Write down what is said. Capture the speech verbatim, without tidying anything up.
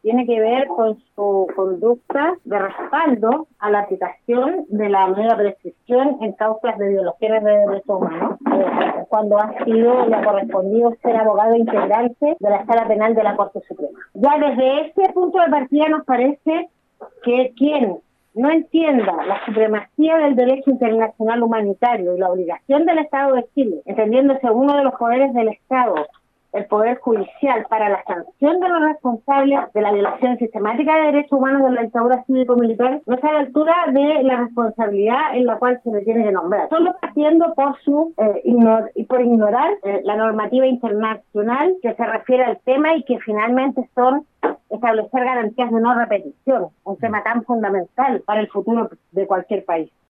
tiene que ver con su conducta de respaldo a la aplicación de la nueva prescripción en causas de violaciones de derechos humanos, eh, cuando ha sido, le ha correspondido ser abogado integrante de la Sala Penal de la Corte Suprema. Ya desde ese punto de partida nos parece que quien no entienda la supremacía del derecho internacional humanitario y la obligación del Estado de Chile, entendiéndose uno de los poderes del Estado, el Poder Judicial, para la sanción de los responsables de la violación sistemática de derechos humanos de la dictadura cívico-militar, no está a la altura de la responsabilidad en la cual se le tiene que nombrar. Solo partiendo por su eh, ignor y por ignorar eh, la normativa internacional que se refiere al tema y que finalmente son establecer garantías de no repetición, un tema tan fundamental para el futuro de cualquier país.